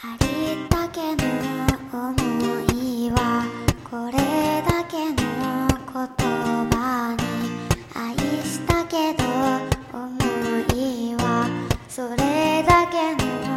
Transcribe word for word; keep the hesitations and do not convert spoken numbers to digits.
ありったけの想いはこれだけの言葉に愛したけど想いはそれだけの